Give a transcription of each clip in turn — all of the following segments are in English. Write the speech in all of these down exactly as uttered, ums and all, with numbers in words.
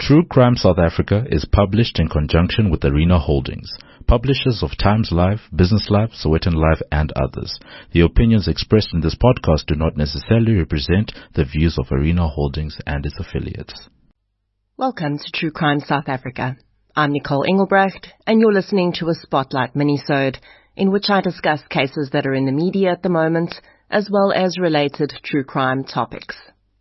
True Crime South Africa is published in conjunction with Arena Holdings, publishers of Times Live, Business Live, Sowetan Live, and others. The opinions expressed in this podcast do not necessarily represent the views of Arena Holdings and its affiliates. Welcome to True Crime South Africa. I'm Nicole Engelbrecht, and you're listening to a Spotlight minisode in which I discuss cases that are in the media at the moment, as well as related true crime topics.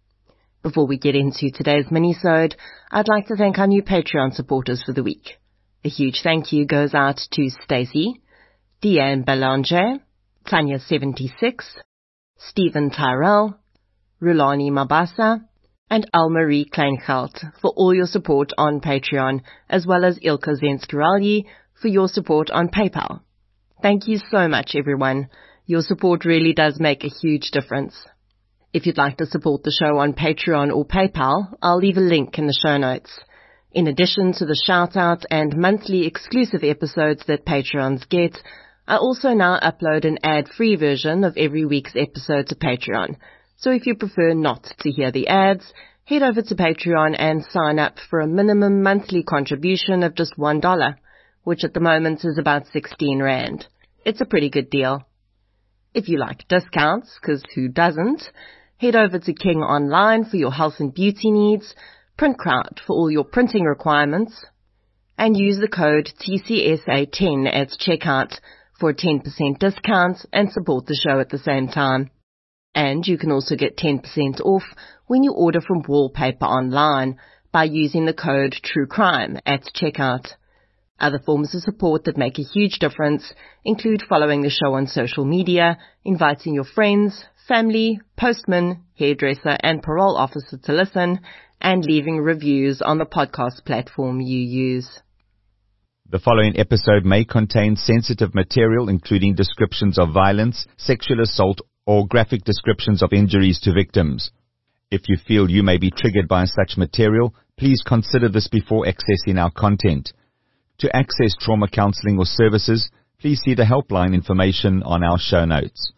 Before we get into today's minisode, I'd like to thank our new Patreon supporters for the week. A huge thank you goes out to Stacey, Deanne Belanger, Tanya seventy-six, Stephen Tyrell, Rulani Mabasa, and Almarie Kleingeld for all your support on Patreon, as well as Ilka Zenskiralyi for your support on PayPal. Thank you so much, everyone. Your support really does make a huge difference. If you'd like to support the show on Patreon or PayPal, I'll leave a link in the show notes. In addition to the shout-out and monthly exclusive episodes that Patreons get, I also now upload an ad-free version of every week's episode to Patreon. So if you prefer not to hear the ads, head over to Patreon and sign up for a minimum monthly contribution of just one dollar, which at the moment is about sixteen rand. It's a pretty good deal. If you like discounts, because who doesn't, head over to King Online for your health and beauty needs, PrintCrowd for all your printing requirements, and use the code T C S A ten at checkout for a ten percent discount and support the show at the same time. And you can also get ten percent off when you order from Wallpaper Online by using the code TrueCrime at checkout. Other forms of support that make a huge difference include following the show on social media, inviting your friends, family, postman, hairdresser, and parole officer to listen, and leaving reviews on the podcast platform you use. The following episode may contain sensitive material, including descriptions of violence, sexual assault, or graphic descriptions of injuries to victims. If you feel you may be triggered by such material, please consider this before accessing our content. To access trauma counseling or services, please see the helpline information on our show notes.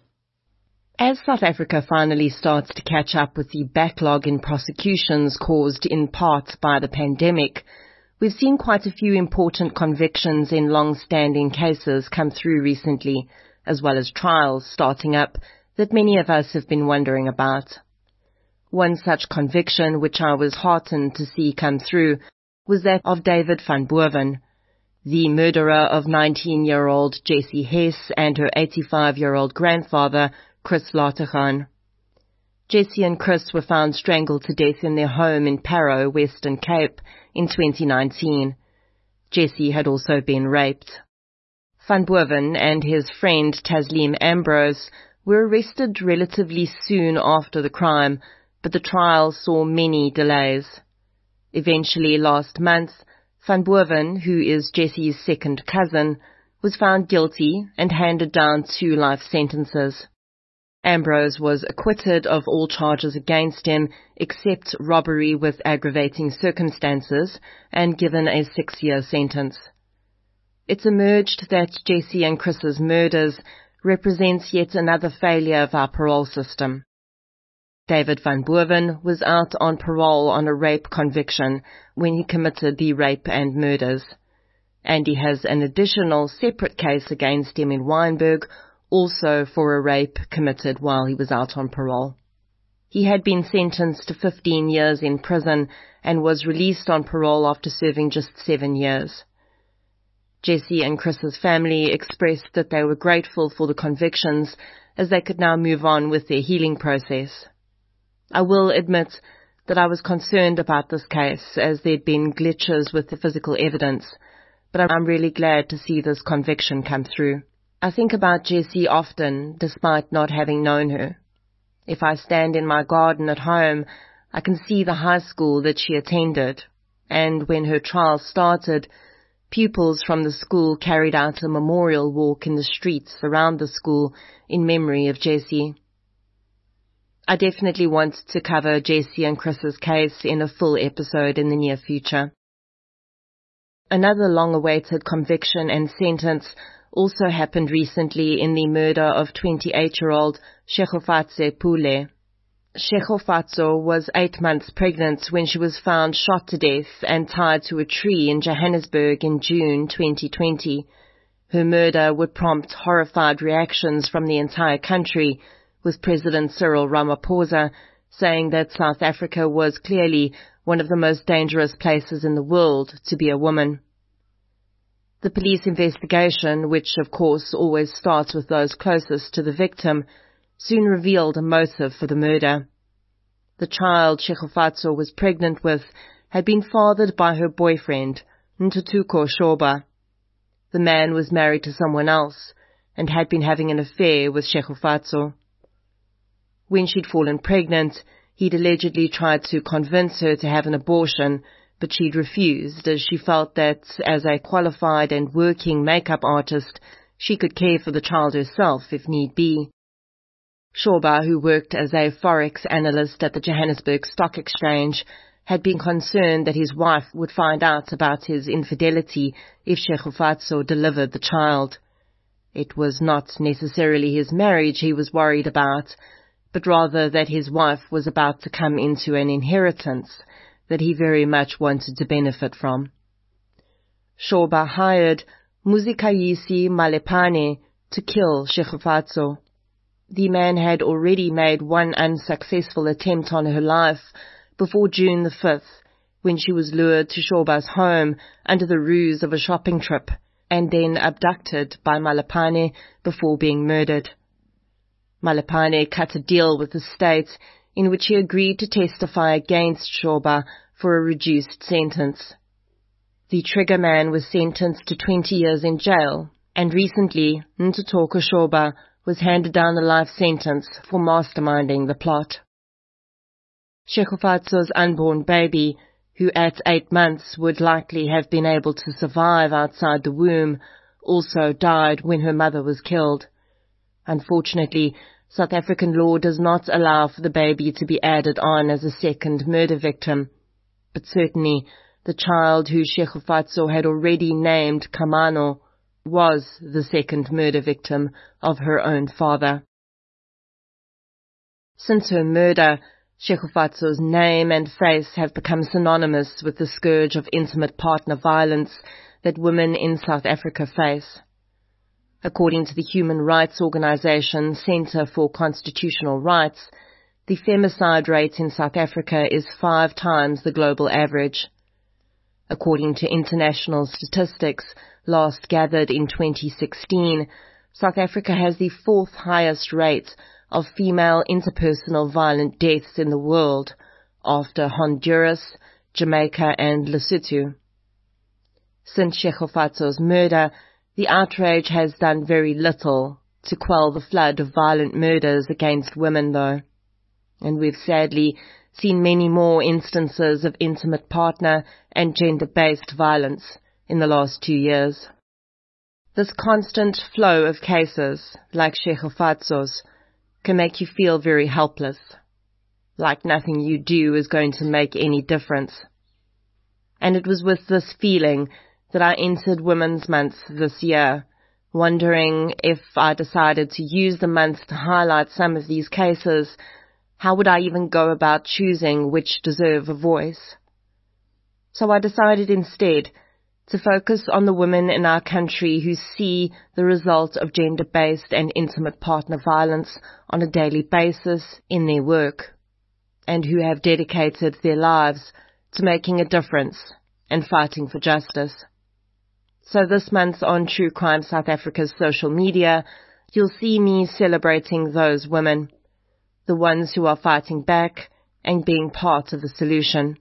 As South Africa finally starts to catch up with the backlog in prosecutions caused in part by the pandemic, we've seen quite a few important convictions in long-standing cases come through recently, as well as trials starting up that many of us have been wondering about. One such conviction which I was heartened to see come through was that of David van Boven, the murderer of nineteen-year-old Jessie Hess and her eighty-five-year-old grandfather, Chris Lategan. Jessie and Chris were found strangled to death in their home in Parow, Western Cape, in twenty nineteen. Jessie had also been raped. Van Boven and his friend Taslim Ambrose were arrested relatively soon after the crime, but the trial saw many delays. Eventually, last month, Van Boven, who is Jessie's second cousin, was found guilty and handed down two life sentences. Ambrose was acquitted of all charges against him except robbery with aggravating circumstances and given a six-year sentence. It's emerged that Jessie and Chris's murders represents yet another failure of our parole system. David van Boven was out on parole on a rape conviction when he committed the rape and murders, and he has an additional separate case against him in Wynberg, also for a rape committed while he was out on parole. He had been sentenced to fifteen years in prison and was released on parole after serving just seven years. Jessie and Chris's family expressed that they were grateful for the convictions as they could now move on with their healing process. I will admit that I was concerned about this case as there'd been glitches with the physical evidence, but I'm really glad to see this conviction come through. I think about Jessie often, despite not having known her. If I stand in my garden at home, I can see the high school that she attended, and when her trial started, pupils from the school carried out a memorial walk in the streets around the school in memory of Jessie. I definitely want to cover Jessie and Chris's case in a full episode in the near future. Another long-awaited conviction and sentence also happened recently in the murder of twenty-eight-year-old Shegofatse Pule. Tshegofatso was eight months pregnant when she was found shot to death and tied to a tree in Johannesburg in June twenty twenty. Her murder would prompt horrified reactions from the entire country, with President Cyril Ramaphosa saying that South Africa was clearly one of the most dangerous places in the world to be a woman. The police investigation, which of course always starts with those closest to the victim, soon revealed a motive for the murder. The child Tshegofatso was pregnant with had been fathered by her boyfriend, Ntuthuko Shoba. The man was married to someone else and had been having an affair with Tshegofatso. When she'd fallen pregnant, he'd allegedly tried to convince her to have an abortion, but she'd refused as she felt that, as a qualified and working makeup artist, she could care for the child herself if need be. Shoba, who worked as a forex analyst at the Johannesburg Stock Exchange, had been concerned that his wife would find out about his infidelity if Tshegofatso delivered the child. It was not necessarily his marriage he was worried about, but rather that his wife was about to come into an inheritance that he very much wanted to benefit from. Shoba hired Muzikayisi Malepane to kill Tshegofatso. The man had already made one unsuccessful attempt on her life before June the fifth, when she was lured to Shoba's home under the ruse of a shopping trip, and then abducted by Malepane before being murdered. Malepane cut a deal with the state in which he agreed to testify against Shoba for a reduced sentence. The trigger man was sentenced to twenty years in jail, and recently Ntuthuko Shoba was handed down a life sentence for masterminding the plot. Tshegofatso's unborn baby, who at eight months would likely have been able to survive outside the womb, also died when her mother was killed. Unfortunately, South African law does not allow for the baby to be added on as a second murder victim, but certainly the child who Tshegofatso had already named Kamano was the second murder victim of her own father. Since her murder, Tshegofatso's name and face have become synonymous with the scourge of intimate partner violence that women in South Africa face. According to the human rights organization Centre for Constitutional Rights, the femicide rate in South Africa is five times the global average. According to international statistics last gathered in twenty sixteen, South Africa has the fourth highest rate of female interpersonal violent deaths in the world, after Honduras, Jamaica and Lesotho. Since Tshegofatso's murder, the outrage has done very little to quell the flood of violent murders against women, though, and we've sadly seen many more instances of intimate partner and gender-based violence in the last two years. This constant flow of cases, like Tshegofatso's, can make you feel very helpless, like nothing you do is going to make any difference. And it was with this feeling that I entered Women's Month this year, wondering if I decided to use the month to highlight some of these cases, how would I even go about choosing which deserve a voice? So I decided instead to focus on the women in our country who see the result of gender-based and intimate partner violence on a daily basis in their work, and who have dedicated their lives to making a difference and fighting for justice. So this month on True Crime South Africa's social media, you'll see me celebrating those women, the ones who are fighting back and being part of the solution.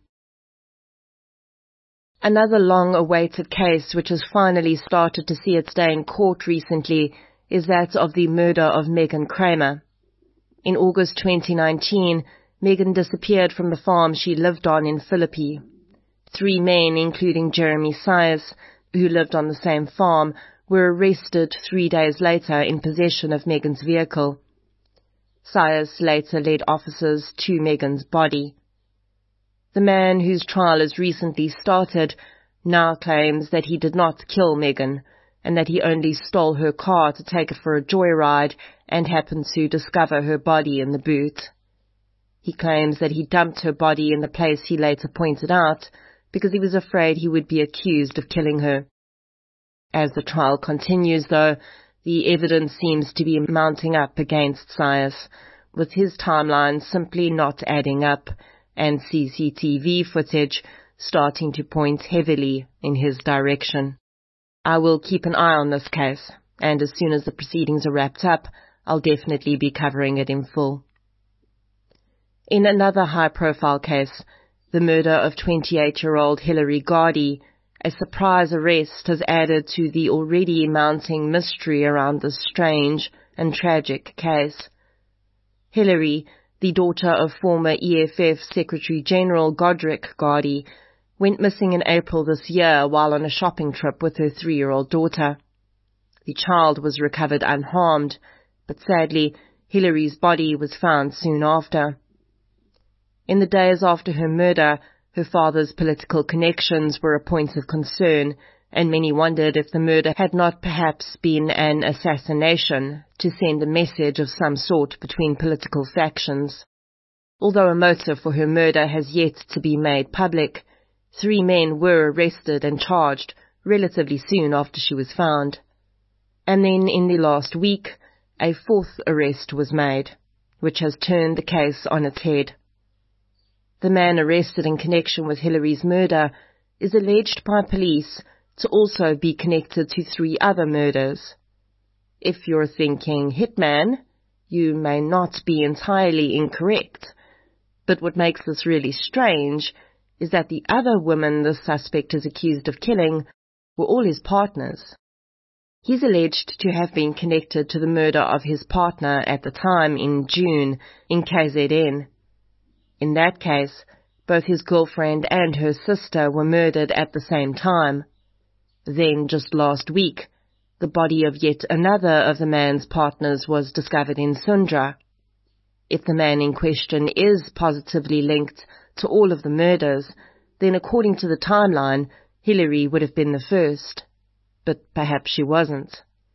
Another long-awaited case which has finally started to see its day in court recently is that of the murder of Megan Kramer. In August twenty nineteen, Megan disappeared from the farm she lived on in Philippi. Three men, including Jeremy Sayers, who lived on the same farm, were arrested three days later in possession of Megan's vehicle. Sayers later led officers to Megan's body. The man, whose trial has recently started, now claims that he did not kill Megan, and that he only stole her car to take it for a joyride and happened to discover her body in the boot. He claims that he dumped her body in the place he later pointed out because he was afraid he would be accused of killing her. As the trial continues, though, the evidence seems to be mounting up against Sias, with his timeline simply not adding up and C C T V footage starting to point heavily in his direction. I will keep an eye on this case, and as soon as the proceedings are wrapped up, I'll definitely be covering it in full. In another high-profile case, the murder of twenty-eight-year-old Hilary Gardy, a surprise arrest has added to the already mounting mystery around this strange and tragic case. Hilary, the daughter of former E F F Secretary-General Godric Gardy, went missing in April this year while on a shopping trip with her three-year-old daughter. The child was recovered unharmed, but sadly, Hilary's body was found soon after. In the days after her murder, her father's political connections were a point of concern, and many wondered if the murder had not perhaps been an assassination to send a message of some sort between political factions. Although a motive for her murder has yet to be made public, three men were arrested and charged relatively soon after she was found. And then in the last week, a fourth arrest was made, which has turned the case on its head. The man arrested in connection with Hilary's murder is alleged by police to also be connected to three other murders. If you're thinking hitman, you may not be entirely incorrect, but what makes this really strange is that the other women the suspect is accused of killing were all his partners. He's alleged to have been connected to the murder of his partner at the time in June in K Z N. In that case, both his girlfriend and her sister were murdered at the same time. Then, just last week, the body of yet another of the man's partners was discovered in Sundra. If the man in question is positively linked to all of the murders, then according to the timeline, Hilary would have been the first. But perhaps she wasn't.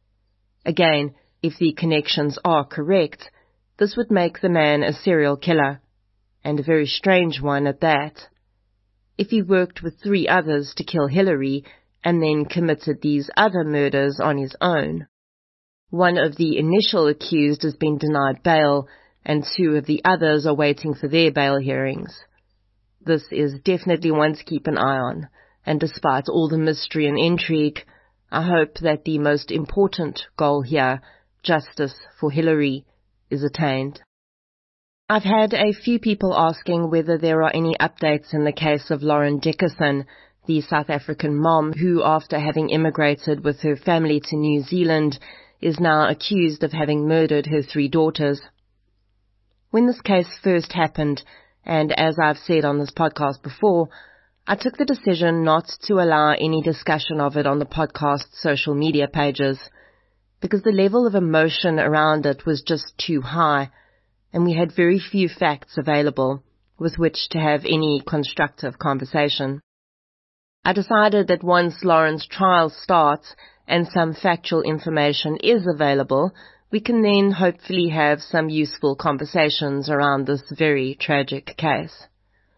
Again, if the connections are correct, this would make the man a serial killer, and a very strange one at that. If he worked with three others to kill Hilary, and then committed these other murders on his own. One of the initial accused has been denied bail, and two of the others are waiting for their bail hearings. This is definitely one to keep an eye on, and despite all the mystery and intrigue, I hope that the most important goal here, justice for Hilary, is attained. I've had a few people asking whether there are any updates in the case of Lauren Dickerson, the South African mom who, after having immigrated with her family to New Zealand, is now accused of having murdered her three daughters. When this case first happened, and as I've said on this podcast before, I took the decision not to allow any discussion of it on the podcast's social media pages, because the level of emotion around it was just too high, and we had very few facts available with which to have any constructive conversation. I decided that once Lauren's trial starts and some factual information is available, we can then hopefully have some useful conversations around this very tragic case.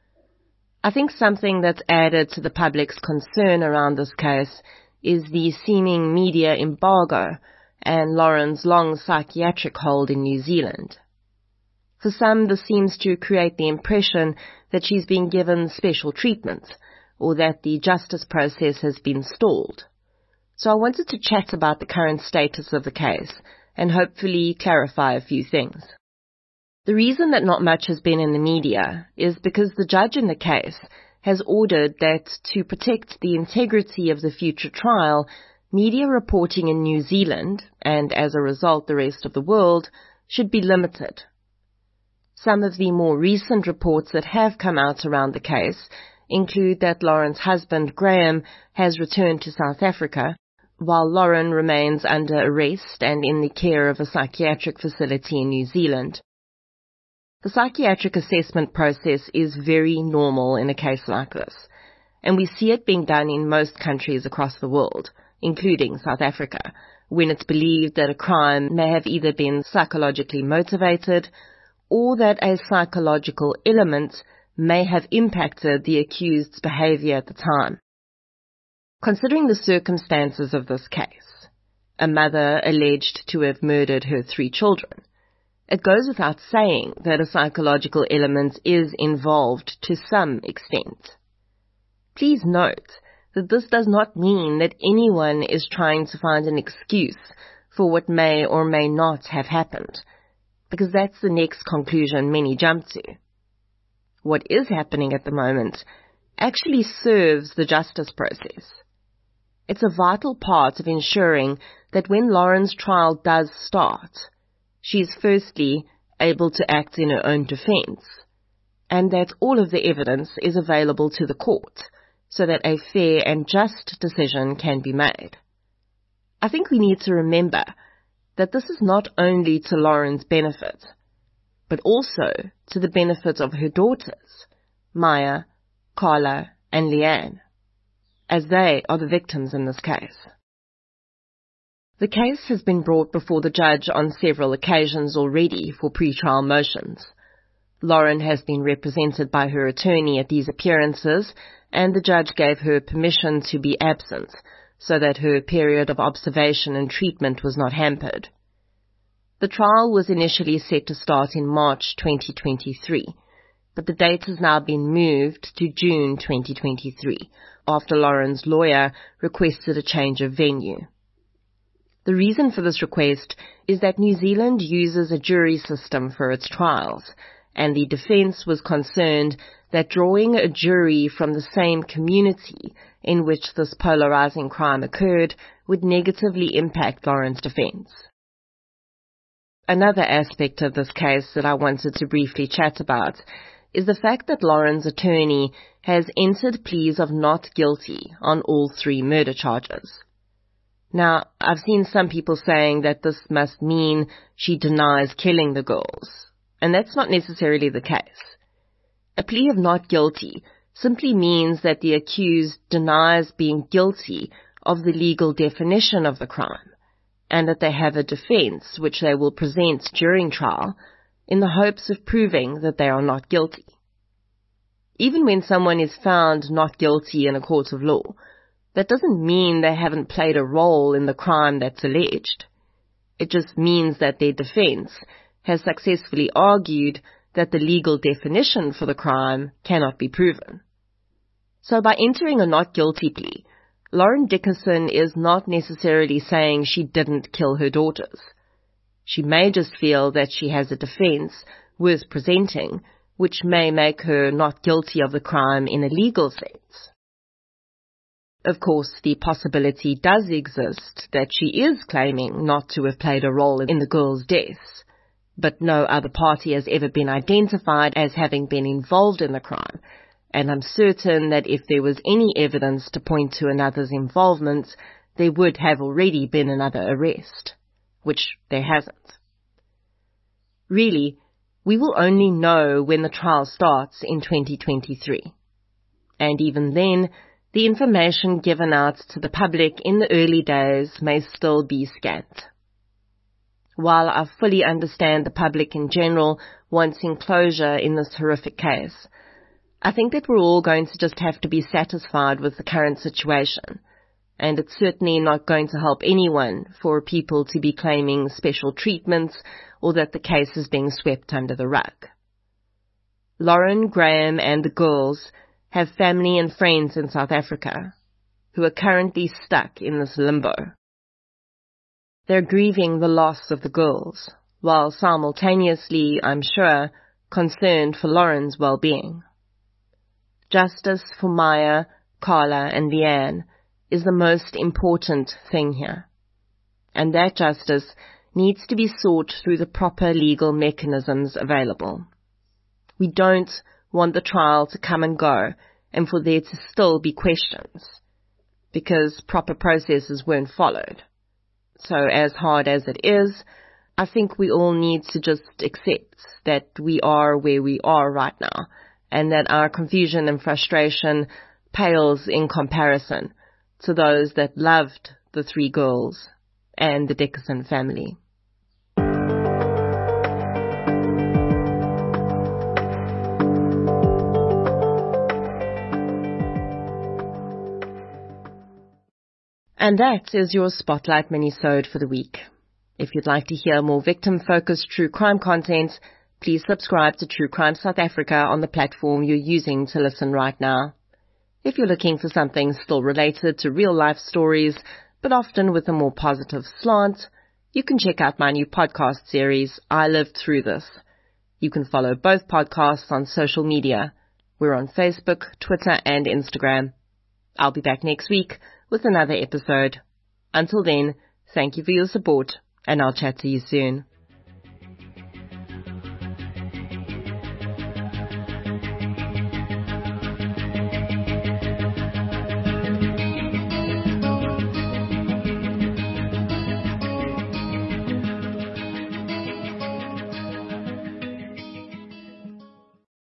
I think something that's added to the public's concern around this case is the seeming media embargo and Lauren's long psychiatric hold in New Zealand. For some, this seems to create the impression that she's been given special treatment, or that the justice process has been stalled. So I wanted to chat about the current status of the case and hopefully clarify a few things. The reason that not much has been in the media is because the judge in the case has ordered that to protect the integrity of the future trial, media reporting in New Zealand, and as a result the rest of the world, should be limited. Some of the more recent reports that have come out around the case include that Lauren's husband, Graham, has returned to South Africa, while Lauren remains under arrest and in the care of a psychiatric facility in New Zealand. The psychiatric assessment process is very normal in a case like this, and we see it being done in most countries across the world, including South Africa, when it's believed that a crime may have either been psychologically motivated or that a psychological element may have impacted the accused's behavior at the time. Considering the circumstances of this case, a mother alleged to have murdered her three children, it goes without saying that a psychological element is involved to some extent. Please note that this does not mean that anyone is trying to find an excuse for what may or may not have happened, because that's the next conclusion many jump to. What is happening at the moment actually serves the justice process. It's a vital part of ensuring that when Lauren's trial does start, she is firstly able to act in her own defense, and that all of the evidence is available to the court so that a fair and just decision can be made. I think we need to remember that this is not only to Lauren's benefit, but also to the benefit of her daughters, Maya, Carla, and Leanne, as they are the victims in this case. The case has been brought before the judge on several occasions already for pre-trial motions. Lauren has been represented by her attorney at these appearances, and the judge gave her permission to be absent so that her period of observation and treatment was not hampered. The trial was initially set to start in March twenty twenty-three, but the date has now been moved to June twenty twenty-three, after Lauren's lawyer requested a change of venue. The reason for this request is that New Zealand uses a jury system for its trials, and the defence was concerned that drawing a jury from the same community in which this polarising crime occurred would negatively impact Lauren's defence. Another aspect of this case that I wanted to briefly chat about is the fact that Lauren's attorney has entered pleas of not guilty on all three murder charges. Now, I've seen some people saying that this must mean she denies killing the girls, and that's not necessarily the case. A plea of not guilty simply means that the accused denies being guilty of the legal definition of the crime, and that they have a defense which they will present during trial in the hopes of proving that they are not guilty. Even when someone is found not guilty in a court of law, that doesn't mean they haven't played a role in the crime that's alleged. It just means that their defense has successfully argued that the legal definition for the crime cannot be proven. So by entering a not guilty plea, Lauren Dickerson is not necessarily saying she didn't kill her daughters. She may just feel that she has a defense worth presenting, which may make her not guilty of the crime in a legal sense. Of course, the possibility does exist that she is claiming not to have played a role in the girls' deaths, but no other party has ever been identified as having been involved in the crime, and I'm certain that if there was any evidence to point to another's involvement, there would have already been another arrest, which there hasn't. Really, we will only know when the trial starts in twenty twenty-three, and even then, the information given out to the public in the early days may still be scant. While I fully understand the public in general wanting closure in this horrific case, I think that we're all going to just have to be satisfied with the current situation, and it's certainly not going to help anyone for people to be claiming special treatments or that the case is being swept under the rug. Lauren, Graham, and the girls have family and friends in South Africa who are currently stuck in this limbo. They're grieving the loss of the girls, while simultaneously, I'm sure, concerned for Lauren's well-being. Justice for Maya, Carla, and Leanne is the most important thing here, and that justice needs to be sought through the proper legal mechanisms available. We don't want the trial to come and go and for there to still be questions, because proper processes weren't followed. So as hard as it is, I think we all need to just accept that we are where we are right now, and that our confusion and frustration pales in comparison to those that loved the three girls and the Dickerson family. And that is your Spotlight Minisode for the week. If you'd like to hear more victim-focused true crime content, please subscribe to True Crime South Africa on the platform you're using to listen right now. If you're looking for something still related to real-life stories, but often with a more positive slant, you can check out my new podcast series, I Lived Through This. You can follow both podcasts on social media. We're on Facebook, Twitter, and Instagram. I'll be back next week with another episode. Until then, thank you for your support, and I'll chat to you soon.